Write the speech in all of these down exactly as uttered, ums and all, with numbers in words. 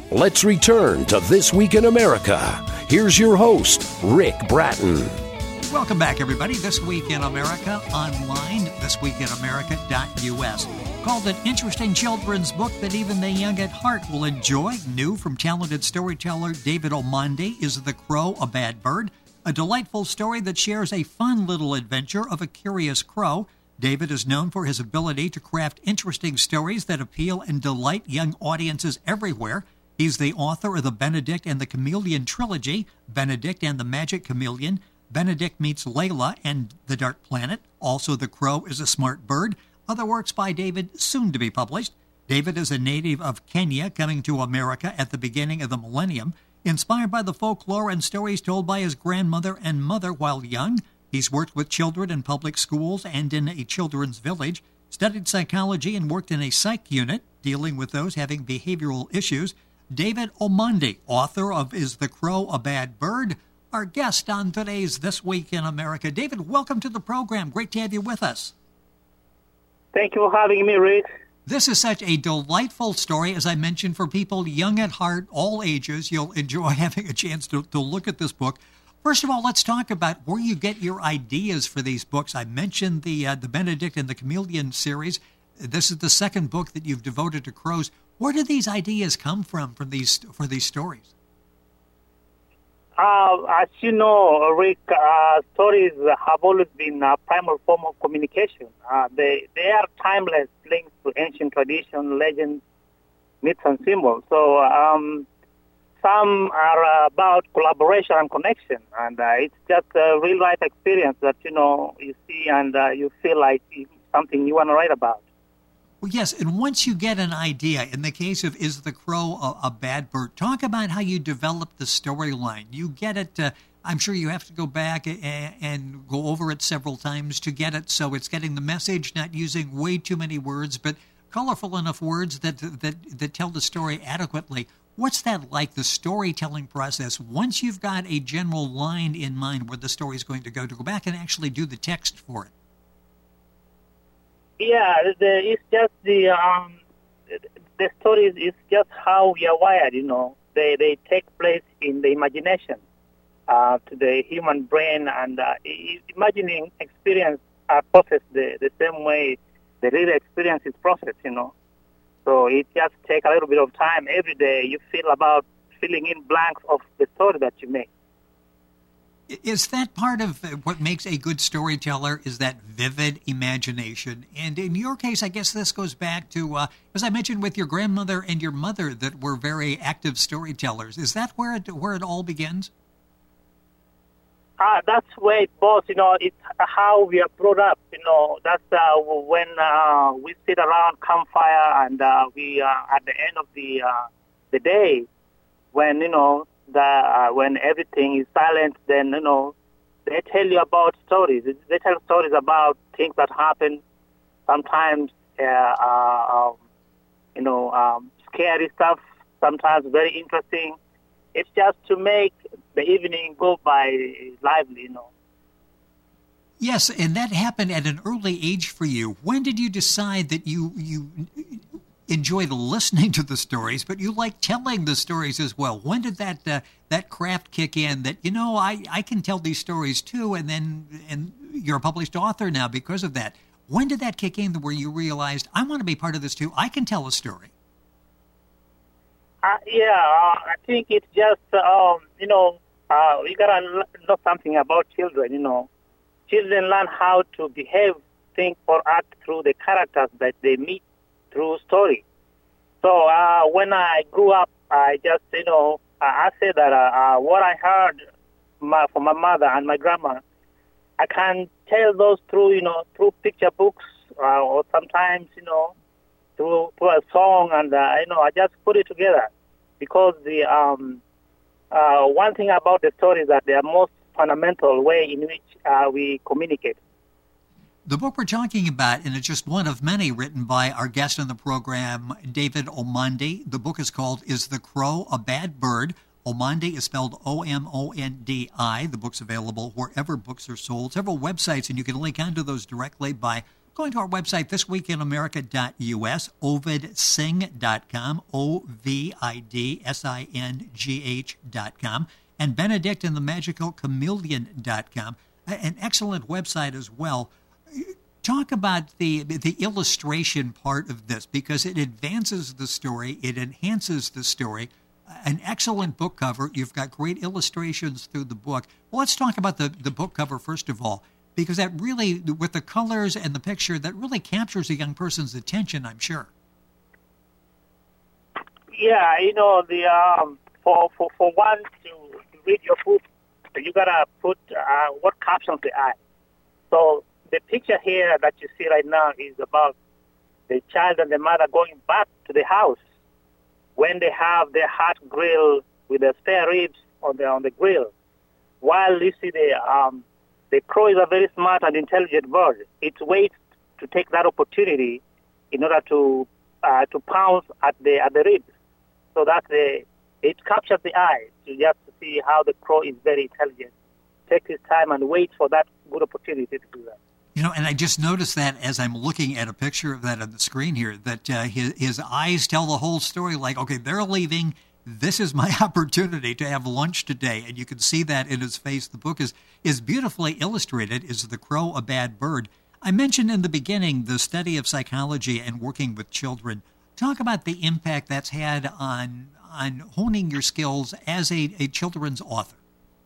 Let's return to This Week in America. Here's your host, Rick Bratton. Welcome back, everybody. This Week in America online, this week in america dot u s. Called an interesting children's book that even the young at heart will enjoy. New from talented storyteller David Omande is The Crow, a Bad Bird, a delightful story that shares a fun little adventure of a curious crow. David is known for his ability to craft interesting stories that appeal and delight young audiences everywhere. He's the author of the Benedict and the Chameleon trilogy, Benedict and the Magic Chameleon, Benedict Meets Layla and The Dark Planet. Also, The Crow is a Smart Bird. Other works by David soon to be published. David is a native of Kenya, coming to America at the beginning of the millennium. Inspired by the folklore and stories told by his grandmother and mother while young, he's worked with children in public schools and in a children's village, studied psychology and worked in a psych unit dealing with those having behavioral issues. David Omande, author of Is the Crow a Bad Bird, our guest on today's This Week in America. David, welcome to the program. Great to have you with us. Thank you for having me, Rick. This is such a delightful story, as I mentioned, for people young at heart, all ages. You'll enjoy having a chance to, to look at this book. First of all, let's talk about where you get your ideas for these books. I mentioned the uh, the Benedict and the Chameleon series. This is the second book that you've devoted to crows. Where do these ideas come from, from these for these stories? Uh, as you know, Rick, uh, stories have always been a primal form of communication. Uh, they they are timeless links to ancient tradition, legends, myths, and symbols. So um, some are about collaboration and connection, and uh, it's just a real life experience that you know you see and uh, you feel like it's something you want to write about. Well, yes, and once you get an idea, in the case of Is the Crow a, a Bad Bird, talk about how you develop the storyline. You get it, uh, I'm sure you have to go back and, and go over it several times to get it so it's getting the message, not using way too many words, but colorful enough words that, that, that tell the story adequately. What's that like, the storytelling process, once you've got a general line in mind where the story is going to go, to go back and actually do the text for it? Yeah, the, it's just the um, the stories is just how we are wired. You know, they they take place in the imagination, uh, to the human brain, and uh, imagining experience are processed the, the same way the real experience is processed. You know, so it just takes a little bit of time every day. You feel about filling in blanks of the story that you make. Is that part of what makes a good storyteller, is that vivid imagination? And in your case, I guess this goes back to, uh, as I mentioned, with your grandmother and your mother that were very active storytellers. Is that where it, where it all begins? Uh, that's where it goes, you know, it's how we are brought up, you know, that's uh, when uh, we sit around campfire and uh, we uh, at the end of the uh, the day, when, you know, The, uh, when everything is silent, then, you know, they tell you about stories. They tell stories about things that happen, sometimes, uh, uh, um, you know, um, scary stuff, sometimes very interesting. It's just to make the evening go by lively, you know. Yes, and that happened at an early age for you. When did you decide that you you enjoyed listening to the stories, but you like telling the stories as well? When did that uh, that craft kick in that, you know, I, I can tell these stories too, and then and you're a published author now because of that? When did that kick in where you realized, I want to be part of this too, I can tell a story? Uh, yeah, uh, I think it's just, um, you know, uh, you got to know something about children, you know. Children learn how to behave, think, or act through the characters that they meet through story. So uh, when I grew up, I just, you know, I said that uh, uh, what I heard my, from my mother and my grandma, I can tell those through, you know, through picture books uh, or sometimes, you know, through, through a song, and, uh, you know, I just put it together because the um, uh, one thing about the story is that they are most fundamental way in which uh, we communicate. The book we're talking about, and it's just one of many written by our guest on the program, David Omande. The book is called Is the Crow a Bad Bird? Omande is spelled O M O N D I. The book's available wherever books are sold. Several websites, and you can link onto those directly by going to our website, this week in america dot u s, ovid singh dot com, O V I D S I N G H dot com, and Benedict and the Magical Chameleon dot com, an excellent website as well. Talk about the the illustration part of this, because it advances the story, it enhances the story. An excellent book cover. You've got great illustrations through the book. Well, let's talk about the, the book cover first of all, because that really, with the colors and the picture, that really captures a young person's attention, I'm sure. Yeah, you know, the um, for, for, for one to, to read your book, you got to put uh, what captures the eye. So the picture here that you see right now is about the child and the mother going back to the house when they have their hot grill with the spare ribs on the on the grill. While you see the um, the crow is a very smart and intelligent bird. It waits to take that opportunity in order to uh, to pounce at the at the ribs. So that the it captures the eye to just to see how the crow is very intelligent. Takes his time and waits for that good opportunity to do that. You know, and I just noticed that as I'm looking at a picture of that on the screen here, that uh, his, his eyes tell the whole story. Like, okay, they're leaving. This is my opportunity to have lunch today. And you can see that in his face. The book is, is beautifully illustrated. Is The Crow a Bad Bird? I mentioned in the beginning the study of psychology and working with children. Talk about the impact that's had on, on honing your skills as a, a children's author.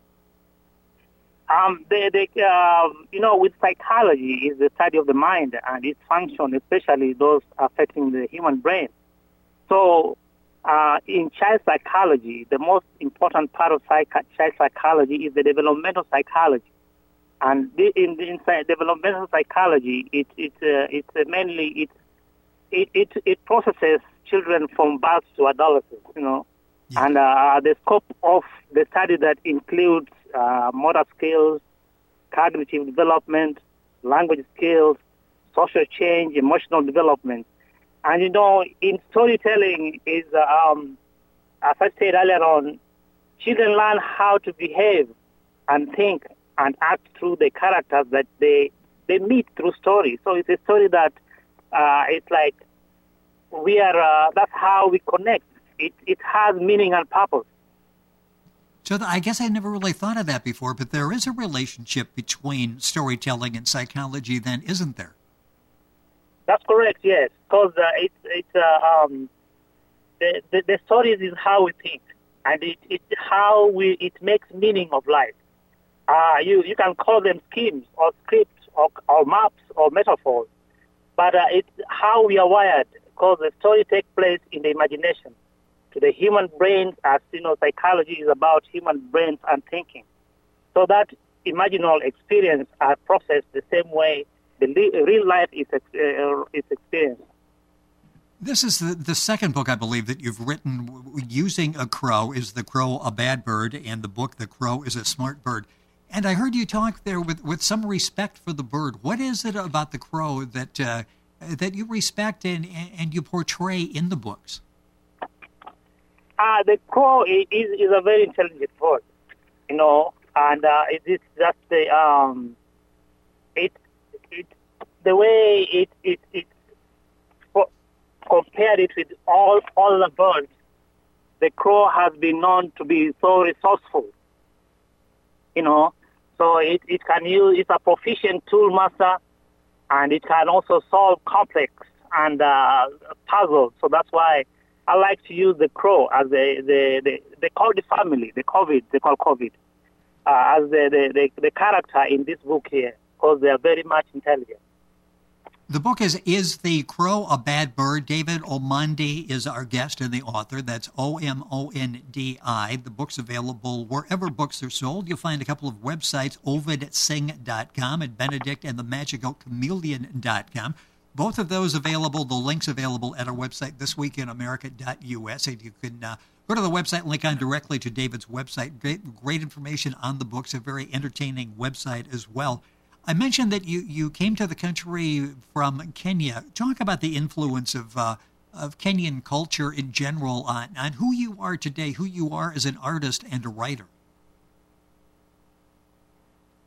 Um, they, they, uh, you know, with psychology is the study of the mind and its function, especially those affecting the human brain. So, uh, in child psychology, the most important part of psych- child psychology is the developmental psychology. And the, in, the, in developmental psychology, it, it, uh, it's uh, mainly it, it, it, it processes children from birth to adolescence, you know. Yeah. And uh, the scope of the study that includes uh, motor skills, cognitive development, language skills, social change, emotional development. And, you know, in storytelling is, uh, um, as I said earlier on, children learn how to behave and think and act through the characters that they they meet through stories. So it's a story that uh, it's like we are, uh, that's how we connect. It, it has meaning and purpose. So the, I guess I never really thought of that before, but there is a relationship between storytelling and psychology then, isn't there? That's correct, yes. Because uh, it's, it's, uh, um, the, the, the stories is how we think, and it, it's how we, it makes meaning of life. Uh, you, you can call them schemes or scripts or, or maps or metaphors, but uh, it's how we are wired, because the story takes place in the imagination. To the human brains, as you know, psychology is about human brains and thinking. So that imaginal experience are processed the same way the real life is, uh, is experienced. This is the, the second book, I believe, that you've written using a crow. Is The Crow a Bad Bird? And the book, The Crow is a Smart Bird. And I heard you talk there with, with some respect for the bird. What is it about the crow that uh, that you respect and, and you portray in the books? Uh, the crow is, is a very intelligent bird, you know, and uh, it is just the um, it it the way it it it compared it with all all the birds. The crow has been known to be so resourceful, you know. So it, it can use it's a proficient tool master, and it can also solve complex and uh, puzzles. So that's why I like to use the crow as the the, the they call the family, the COVID, they call COVID, uh, as the, the, the, the character in this book here, because they are very much intelligent. The book is Is the Crow a Bad Bird? David Omondi is our guest and the author. That's O M O N D I. The book's available wherever books are sold. You'll find a couple of websites, ovid singh dot com and Benedict and the Magical Chameleon dot com. Both of those available, the links available at our website, this week in america dot u s. And you can uh, go to the website and link on directly to David's website. Great, great information on the books, a very entertaining website as well. I mentioned that you, you came to the country from Kenya. Talk about the influence of uh, of Kenyan culture in general on, on who you are today, who you are as an artist and a writer.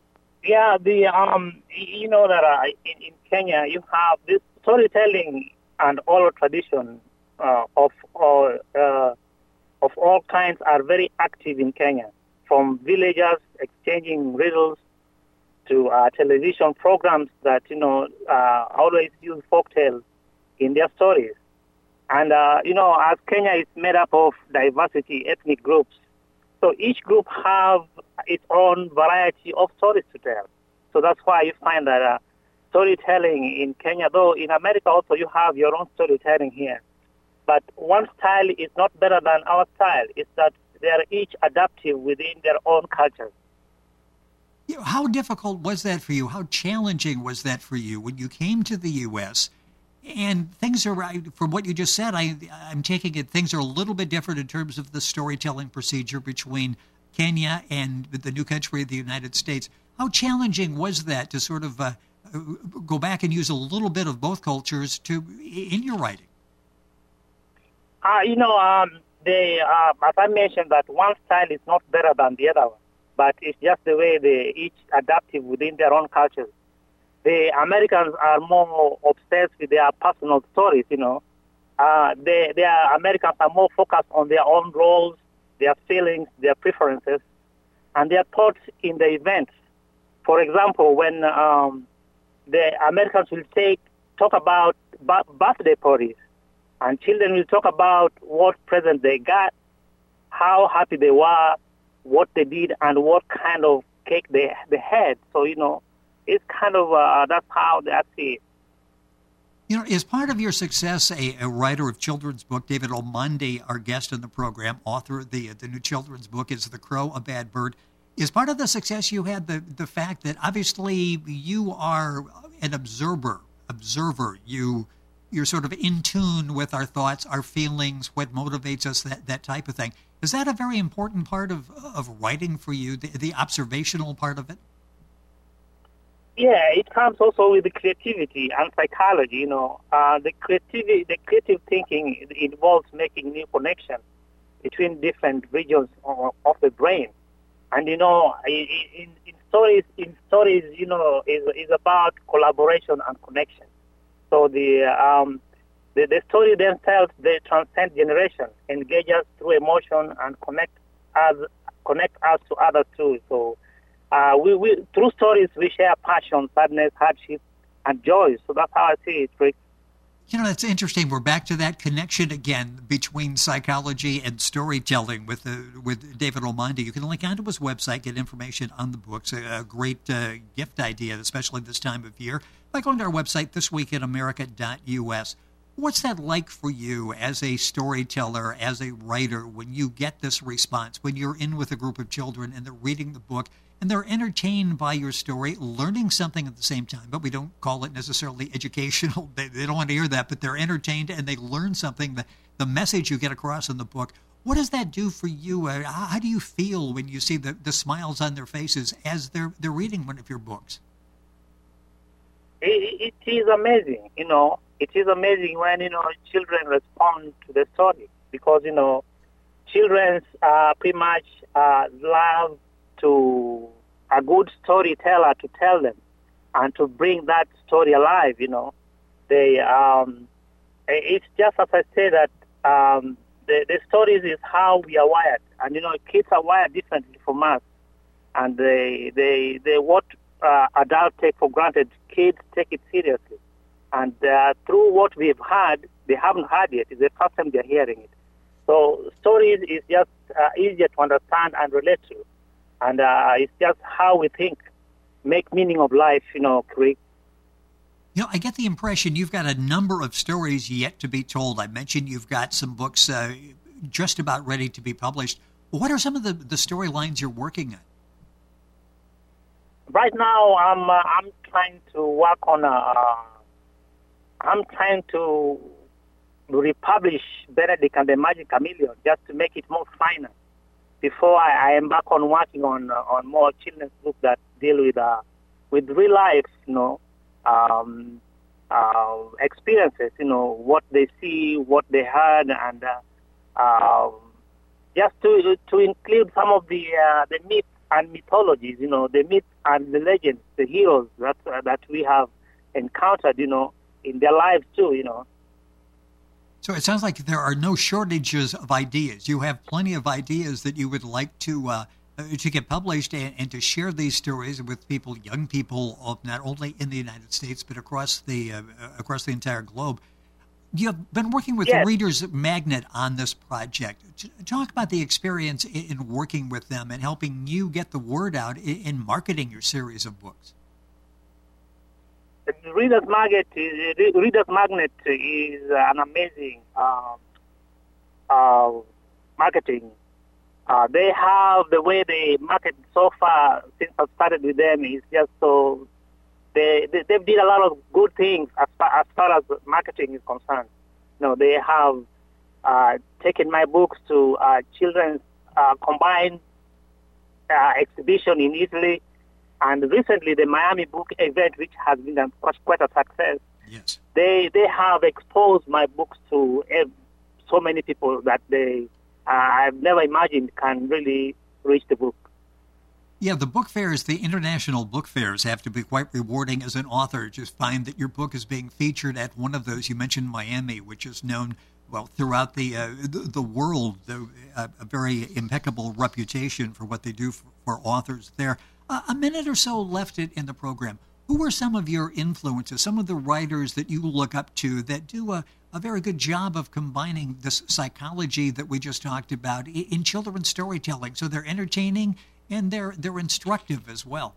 Yeah, the um, you know that uh, in, in Kenya you have this storytelling and oral tradition uh, of all uh, of all kinds are very active in Kenya, from villagers exchanging riddles to uh, television programs that you know uh, always use folktales in their stories. And uh, you know, as Kenya is made up of diversity ethnic groups, so each group have its own variety of stories to tell. So that's why you find that uh, storytelling in Kenya, though in America also you have your own storytelling here. But one style is not better than our style. It's that they are each adaptive within their own cultures. You know, how difficult was that for you? How challenging was that for you when you came to the U S? And things are, from what you just said, I, I'm taking it, things are a little bit different in terms of the storytelling procedure between Kenya and the new country of the United States. How challenging was that to sort of uh, go back and use a little bit of both cultures to in your writing? Uh, you know, um, they, uh, as I mentioned, that one style is not better than the other one, but it's just the way they each adaptive within their own cultures. The Americans are more obsessed with their personal stories, you know. Uh, they, they are, Americans are more focused on their own roles, their feelings, their preferences, and their thoughts in the events. For example, when um, the Americans will take talk about b- birthday parties, and children will talk about what present they got, how happy they were, what they did, and what kind of cake they, they had. So, you know, it's kind of, uh, that's how they see it. You know, is part of your success a, a writer of children's book? David Omondi, our guest in the program, author of the, the new children's book, Is the Crow a Bad Bird? Is part of the success you had the, the fact that obviously you are an observer, observer, you... You're sort of in tune with our thoughts, our feelings, what motivates us, that, that type of thing. Is that a very important part of, of writing for you, the, the observational part of it? Yeah, it comes also with the creativity and psychology, you know. Uh, the creativity, the creative thinking involves making new connections between different regions of, of the brain. And, you know, in, in stories, in stories, you know, is is about collaboration and connection. So the, um, the the story themselves, they transcend generations, engage us through emotion, and connect us connect us to others too. So uh, we, we through stories we share passion, sadness, hardship, and joy. So that's how I see it, Rick. You know, that's interesting. We're back to that connection again between psychology and storytelling with uh, with David Omondi. You can link onto his website, get information on the books. A, a great uh, gift idea, especially this time of year, by going to our website, this week in america dot u s. What's that like for you as a storyteller, as a writer, when you get this response, when you're in with a group of children and they're reading the book and they're entertained by your story, learning something at the same time, but we don't call it necessarily educational. They, they don't want to hear that, but they're entertained and they learn something, the, the message you get across in the book. What does that do for you? Uh, how, how do you feel when you see the, the smiles on their faces as they're they're reading one of your books? It, it is amazing, you know. It is amazing when, you know, children respond to the story because, you know, children uh, pretty much uh, love to a good storyteller to tell them and to bring that story alive, you know. They, um, it's just as I say that um, the, the stories is how we are wired. And, you know, kids are wired differently from us. And they, they, they what uh, adults take for granted, kids take it seriously. And uh, through what we've heard, they haven't heard yet. It's the first time they're hearing it. So stories is just uh, easier to understand and relate to. And uh, it's just how we think, make meaning of life, you know, create. You know, I get the impression you've got a number of stories yet to be told. I mentioned you've got some books uh, just about ready to be published. What are some of the, the storylines you're working on? Right now, I'm uh, I'm trying to work on a. Uh, I'm trying to republish Benedict and the Magic Chameleon just to make it more finer before I, I embark on working on uh, on more children's books that deal with uh, with real life, you know, um, uh, experiences, you know, what they see, what they heard, and uh, uh, just to to include some of the uh, the myths and mythologies, you know, the myths and the legends, the heroes that uh, that we have encountered, you know, in their lives too, you know. So it sounds like there are no shortages of ideas. You have plenty of ideas that you would like to uh, to get published and, and to share these stories with people, young people, of not only in the United States but across the uh, across the entire globe. You've been working with Yes. Reader's Magnet on this project. Talk about the experience in working with them and helping you get the word out in marketing your series of books. Reader's Magnet is, Reader's Magnet is an amazing um, uh, marketing. Uh, they have the way they market so far since I started with them is just so they they they did a lot of good things as far as, far as marketing is concerned. You know, they have uh, taken my books to uh, children's uh, combined uh, exhibition in Italy. And recently, the Miami Book Event, which has been a, quite a success, yes, they they have exposed my books to uh, so many people that they uh, I've never imagined can really reach the book. Yeah, the book fairs, the international book fairs, have to be quite rewarding as an author. Just find that your book is being featured at one of those. You mentioned Miami, which is known, well, throughout the uh, the, the world, the, uh, a very impeccable reputation for what they do for, for authors there. Uh, a minute or so left in, in the program. Who are some of your influences, some of the writers that you look up to that do a, a very good job of combining this psychology that we just talked about in, in children's storytelling? So they're entertaining and they're they're instructive as well.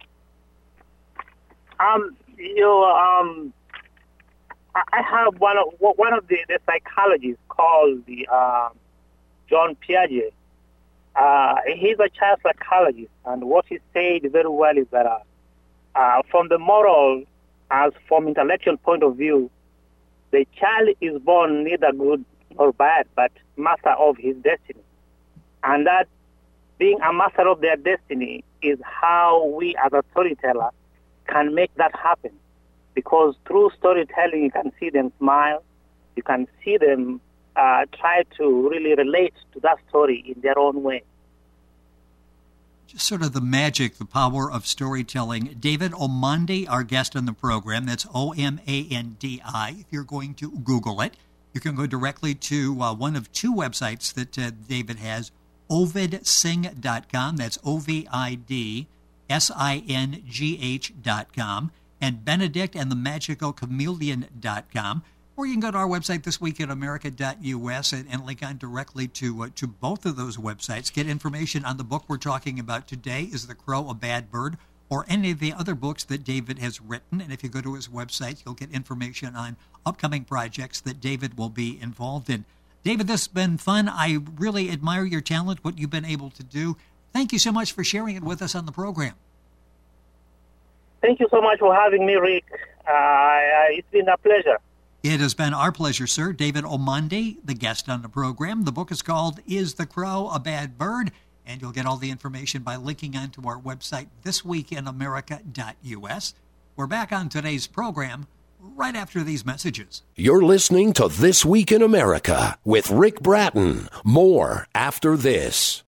Um, you know, um, I have one of one of the, the psychologists called the uh, John Piaget. Uh, he's a child psychologist, and what he said very well is that uh, uh, from the moral as from intellectual point of view, the child is born neither good nor bad, but master of his destiny. And that being a master of their destiny is how we as a storyteller can make that happen. Because through storytelling, you can see them smile, you can see them uh, try to really relate to that story in their own way. Just sort of the magic, the power of storytelling. David Omandi, our guest on the program, that's O M A N D I. If you're going to Google it, you can go directly to uh, one of two websites that uh, David has, ovid sing dot com, that's O V I D S I N G H dot com, and Benedict and the Magical Chameleon dot com. Or you can go to our website, this week in america dot U S, and, and link on directly to uh, to both of those websites. Get information on the book we're talking about today, Is the Crow a Bad Bird?, or any of the other books that David has written. And if you go to his website, you'll get information on upcoming projects that David will be involved in. David, this has been fun. I really admire your talent, what you've been able to do. Thank you so much for sharing it with us on the program. Thank you so much for having me, Rick. Uh, it's been a pleasure. It has been our pleasure, sir. David Omandi, the guest on the program. The book is called Is the Crow a Bad Bird? And you'll get all the information by linking onto our website, this week in america dot U S. We're back on today's program right after these messages. You're listening to This Week in America with Rick Bratton. More after this.